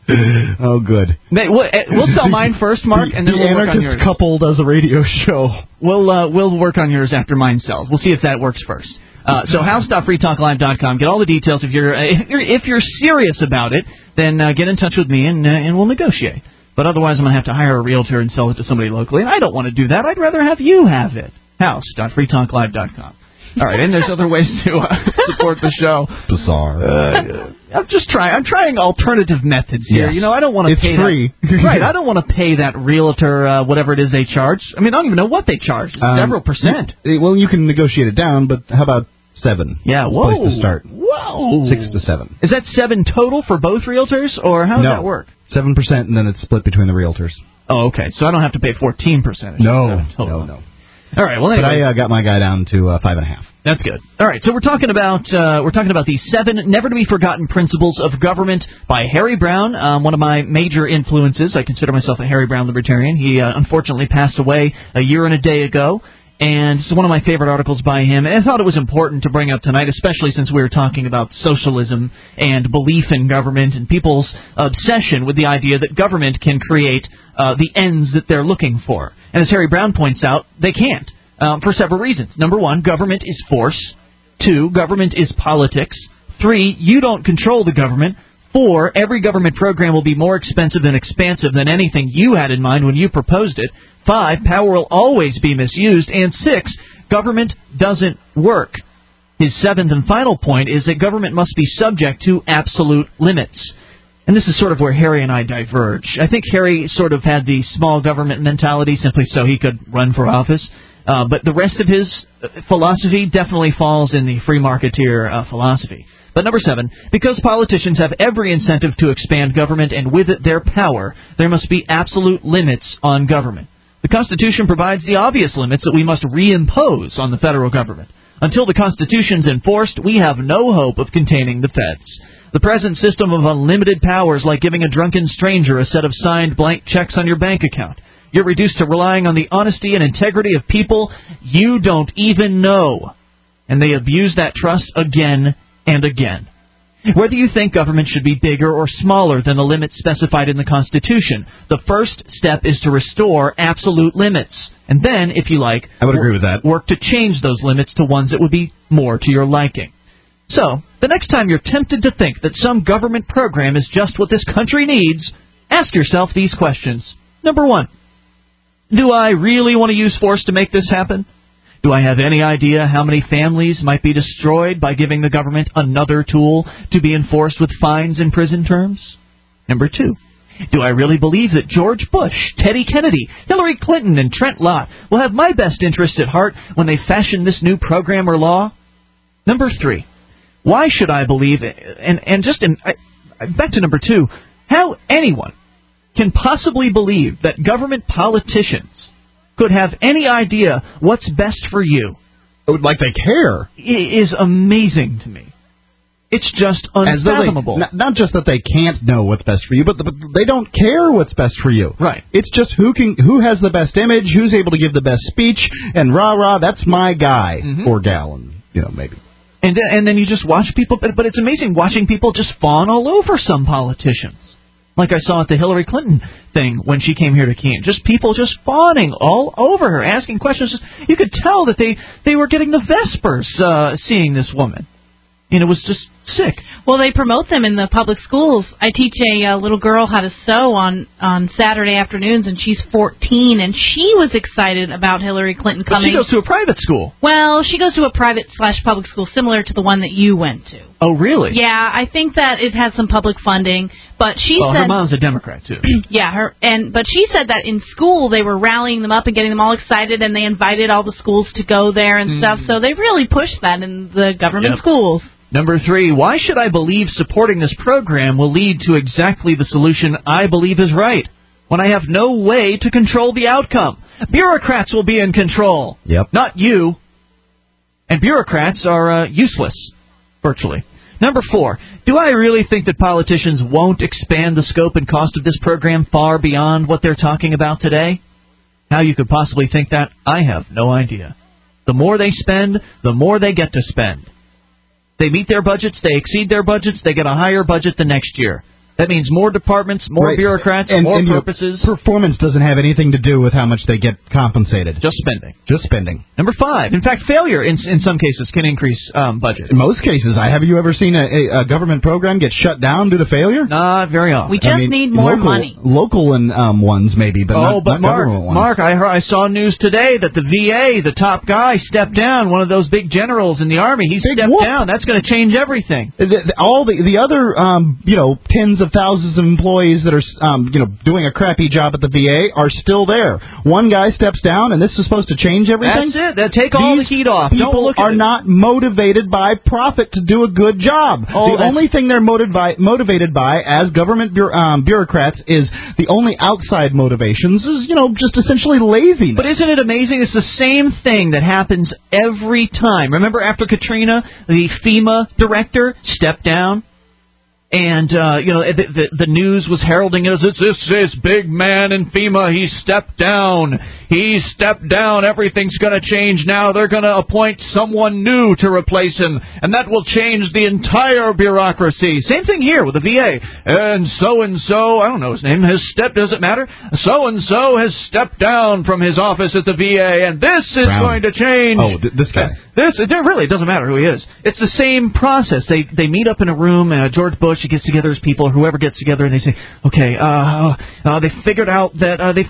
Oh, good. We'll sell mine first, Mark, and then we'll work on yours. The anarchist couple does a radio show. We'll work on yours after mine sells. We'll see if that works first. So house.freetalklive.com. Get all the details. If you're serious about it, then get in touch with me and we'll negotiate. But otherwise, I'm going to have to hire a realtor and sell it to somebody locally, and I don't want to do that. I'd rather have you have it. House.freetalklive.com. All right, and there's other ways to support the show. Bizarre. I'm trying alternative methods here. Yes. You know, I don't want to pay free. Right, I don't want to pay that realtor whatever it is they charge. I mean, I don't even know what they charge. It's several percent. Well, you can negotiate it down, but how about 7? Yeah, whoa. Place to start. Whoa. 6 to 7. Is that 7 total for both realtors, or how does that work? 7%, and then it's split between the realtors. Oh, okay. So I don't have to pay 14%. No. All right. Well, anyway. But I got my guy down to 5.5. That's good. All right, so we're talking about the 7 never to be forgotten principles of government by Harry Browne, one of my major influences. I consider myself a Harry Browne libertarian. He unfortunately passed away a year and a day ago, and it's one of my favorite articles by him. And I thought it was important to bring up tonight, especially since we were talking about socialism and belief in government and people's obsession with the idea that government can create the ends that they're looking for. And as Harry Browne points out, they can't. for several reasons. Number one, government is force. 2, government is politics. 3, you don't control the government. 4, every government program will be more expensive and expansive than anything you had in mind when you proposed it. 5, power will always be misused. And 6, government doesn't work. His 7th and final point is that government must be subject to absolute limits. And this is sort of where Harry and I diverge. I think Harry sort of had the small government mentality simply so he could run for office. But the rest of his philosophy definitely falls in the free marketeer philosophy. But number 7, because politicians have every incentive to expand government and with it their power, there must be absolute limits on government. The Constitution provides the obvious limits that we must reimpose on the federal government. Until the Constitution's enforced, we have no hope of containing the feds. The present system of unlimited powers, like giving a drunken stranger a set of signed blank checks on your bank account. You're reduced to relying on the honesty and integrity of people you don't even know. And they abuse that trust again and again. Whether you think government should be bigger or smaller than the limits specified in the Constitution, the first step is to restore absolute limits. And then, if you like, I would agree with that. Work to change those limits to ones that would be more to your liking. So, the next time you're tempted to think that some government program is just what this country needs, ask yourself these questions. Number 1, do I really want to use force to make this happen? Do I have any idea how many families might be destroyed by giving the government another tool to be enforced with fines and prison terms? Number 2, do I really believe that George Bush, Teddy Kennedy, Hillary Clinton, and Trent Lott will have my best interests at heart when they fashion this new program or law? Number 3, why should I believe, back to number 2, how anyone can possibly believe that government politicians could have any idea what's best for you, like they care, is amazing to me. It's just unfathomable. Not just that they can't know what's best for you, but they don't care what's best for you. Right. It's just who has the best image, who's able to give the best speech, and rah, that's my guy or gal, and maybe. And then you just watch people, but it's amazing watching people just fawn all over some politicians. Like I saw at the Hillary Clinton thing when she came here to Keene. Just people just fawning all over her, asking questions. You could tell that they were getting the Vespers seeing this woman. And it was just sick. Well, they promote them in the public schools. I teach a little girl how to sew on Saturday afternoons, and she's 14, and she was excited about Hillary Clinton coming. But she goes to a private school. Well, she goes to a private/public school similar to the one that you went to. Oh, really? Yeah, I think that it has some public funding, but she said... her mom's a Democrat, too. Yeah, but she said that in school they were rallying them up and getting them all excited, and they invited all the schools to go there and stuff, so they really pushed that in the government schools. Number 3, why should I believe supporting this program will lead to exactly the solution I believe is right, when I have no way to control the outcome? Bureaucrats will be in control. Yep. Not you. And bureaucrats are useless, virtually. Number 4, do I really think that politicians won't expand the scope and cost of this program far beyond what they're talking about today? How you could possibly think that, I have no idea. The more they spend, the more they get to spend. They meet their budgets, they exceed their budgets, they get a higher budget the next year. That means more departments, more bureaucrats, more purposes. Performance doesn't have anything to do with how much they get compensated. Just spending. Just spending. Number 5. In fact, failure in some cases can increase budget. In most cases. Have you ever seen a government program get shut down due to failure? Not very often. We just need more money. Local ones maybe, but not government ones. Mark, I saw news today that the VA, the top guy, stepped down. One of those big generals in the Army, he stepped down. That's going to change everything. All the other tens of thousands of employees that are doing a crappy job at the VA are still there. One guy steps down, and this is supposed to change everything? That's it. Take all the heat off. Don't look at are not motivated by profit to do a good job. The only thing they're motivated by as government bureaucrats is the only outside motivations is, just essentially laziness. But isn't it amazing? It's the same thing that happens every time. Remember after Katrina, the FEMA director stepped down? And, the news was heralding it as this big man in FEMA. He stepped down. Everything's going to change now. They're going to appoint someone new to replace him. And that will change the entire bureaucracy. Same thing here with the VA. And so, I don't know his name, doesn't matter. So-and-so has stepped down from his office at the VA. And this is going to change. Oh, this guy. It really doesn't matter who he is. It's the same process. They meet up in a room. George Bush gets together his people, or whoever gets together, and they say, okay, they figured it out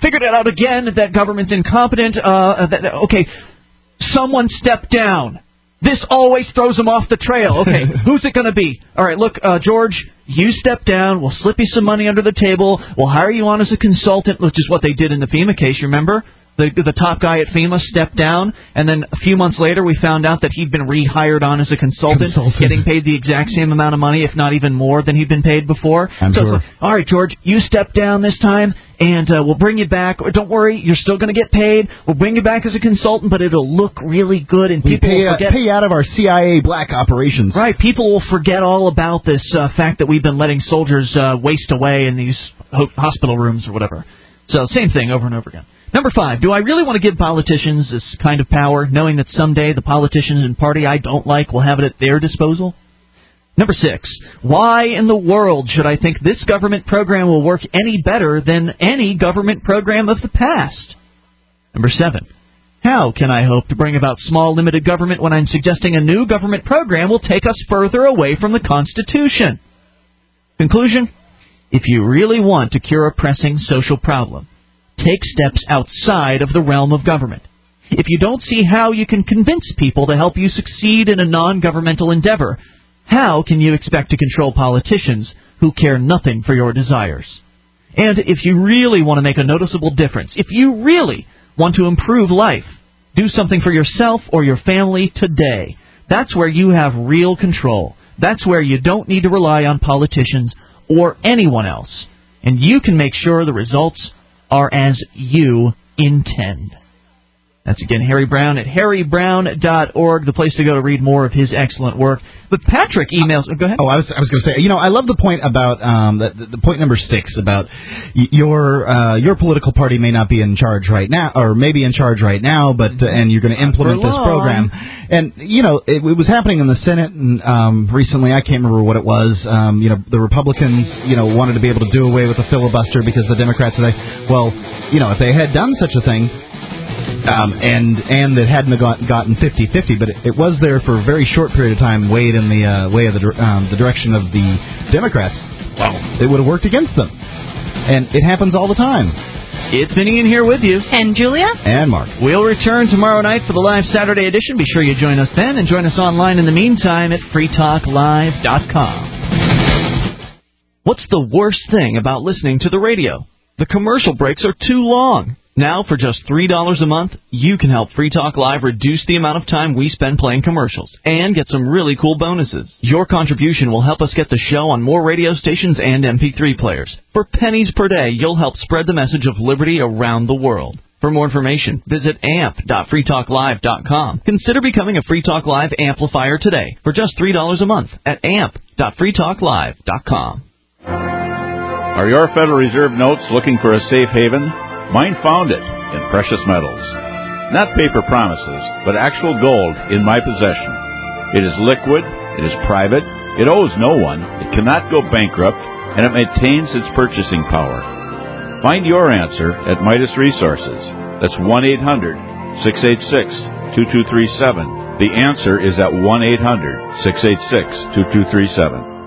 again that government's incompetent. Okay, someone stepped down. This always throws them off the trail. Okay, who's it going to be? All right, look, George, you step down. We'll slip you some money under the table. We'll hire you on as a consultant, which is what they did in the FEMA case, remember? The top guy at FEMA stepped down, and then a few months later we found out that he'd been rehired on as a consultant, getting paid the exact same amount of money, if not even more than he'd been paid before. I'm sure. It's like, all right, George, you step down this time, and we'll bring you back. Don't worry, you're still going to get paid. We'll bring you back as a consultant, but it'll look really good, and people will forget. Pay out of our CIA black operations. Right, people will forget all about this fact that we've been letting soldiers waste away in these hospital rooms or whatever. So same thing over and over again. Number 5, do I really want to give politicians this kind of power, knowing that someday the politicians and party I don't like will have it at their disposal? Number 6, why in the world should I think this government program will work any better than any government program of the past? Number 7, how can I hope to bring about small limited government when I'm suggesting a new government program will take us further away from the Constitution? Conclusion, if you really want to cure a pressing social problem, take steps outside of the realm of government. If you don't see how you can convince people to help you succeed in a non-governmental endeavor, how can you expect to control politicians who care nothing for your desires? And if you really want to make a noticeable difference, if you really want to improve life, do something for yourself or your family today. That's where you have real control. That's where you don't need to rely on politicians or anyone else. And you can make sure the results are as you intend. That's again Harry Brown at harrybrown.org, the place to go to read more of his excellent work. But Patrick emails. Go ahead. Oh, I was going to say, I love the point about the point number 6 about your political party may not be in charge right now, or maybe in charge right now, but and you're going to implement this program. And it was happening in the Senate and recently. I can't remember what it was. The Republicans wanted to be able to do away with the filibuster because the Democrats said, well, if they had done such a thing. And it hadn't gotten 50-50, but it was there for a very short period of time, weighed in the way of the direction of the Democrats. Wow. It would have worked against them. And it happens all the time. It's Vinny in here with you. And Julia. And Mark. We'll return tomorrow night for the live Saturday edition. Be sure you join us then, and join us online in the meantime at freetalklive.com. What's the worst thing about listening to the radio? The commercial breaks are too long. Now, for just $3 a month, you can help Free Talk Live reduce the amount of time we spend playing commercials and get some really cool bonuses. Your contribution will help us get the show on more radio stations and MP3 players. For pennies per day, you'll help spread the message of liberty around the world. For more information, visit amp.freetalklive.com. Consider becoming a Free Talk Live amplifier today for just $3 a month at amp.freetalklive.com. Are your Federal Reserve notes looking for a safe haven? Mine found it in precious metals. Not paper promises, but actual gold in my possession. It is liquid, it is private, it owes no one, it cannot go bankrupt, and it maintains its purchasing power. Find your answer at Midas Resources. That's 1-800-686-2237. The answer is at 1-800-686-2237.